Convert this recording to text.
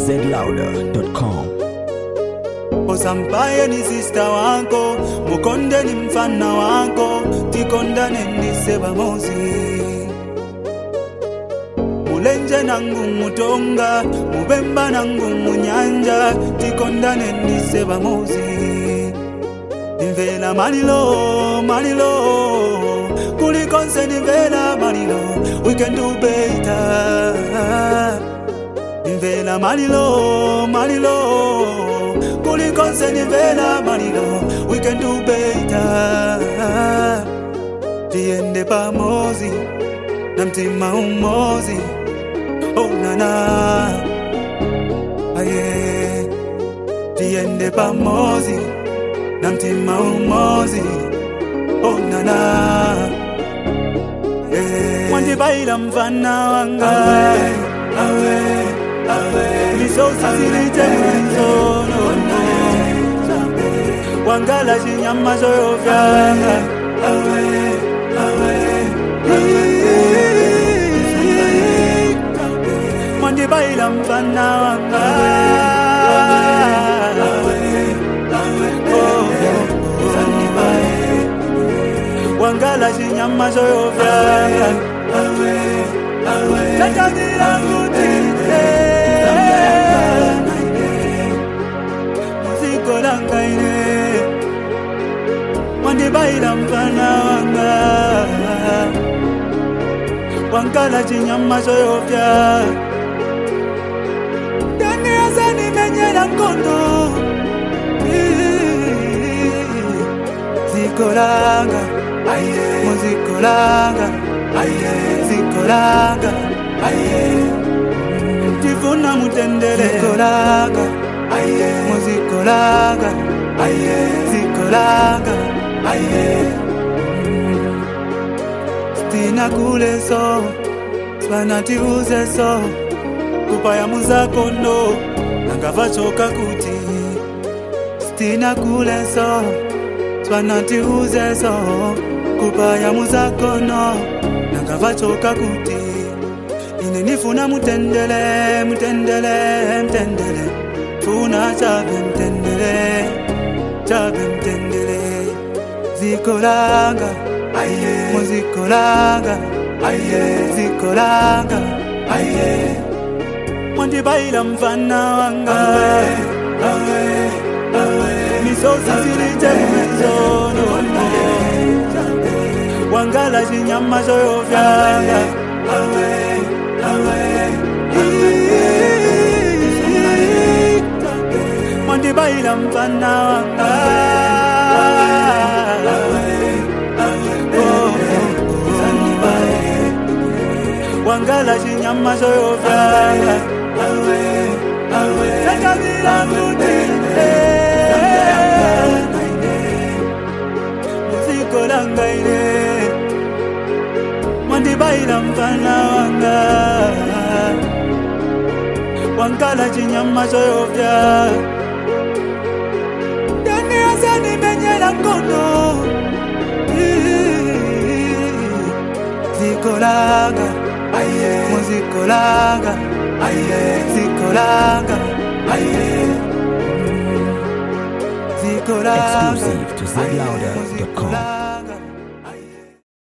zlouder.com. Osampaye ni sister wako, Mukonde ni mfana wako, tikondane nise bamozi. Mulenje nangu mutonga, mubemba nangu munyanja, tikondane nise bamozi. Nivela malilo, malilo, kulikonse nivela malilo, we can do better. Nivela malilo, malilo, kulikonse nivela malilo, we can do better. Tiende pamozi, na mtima umozi, oh nana, aye. Tiende pamozi, na mtima umozi, oh nana, aye. Wanjibaila mfana wanga, awe, awe, awe. Misosi silite mwenzono, wangala chinyama zoyovya, awe, awe, Wanjibaila mfana wanga, wangala chinyama zoyovya, tatangira ngutite, muziko langaine, wanjibaila mfana wanga, wangala chinyama zoyovya, dani azani menyela mkono, zikolanga, muzikolanga, zikolanga, tifuna mutendele, zikolanga, muzikolanga, zikolanga, stina kule so, spanati uze so, kupaya muzako no, nangava choka kuti, stina kule so, spanati uze so, kupaya muzako no, nangava choka kuti, ine nifuna mutendele, mutendele, mutendele, funa chabe mtendele, chabe mtendele, zikolanga, muzikolanga, zikolanga, wanjibaila mfana wanga, misosi silite mwenzono, wangala chinyama zoyovya, wanjibaila mfana wanga, wangala chinyama zoyovya, tatangira ngutite, muziko langaine, wanjibaila mfana wanga, wangala chinyama zoyovya, dani azani menyela mkono, zikolanga, muzikolanga, zikolanga, zikolanga, Exclusive to zlouder.com.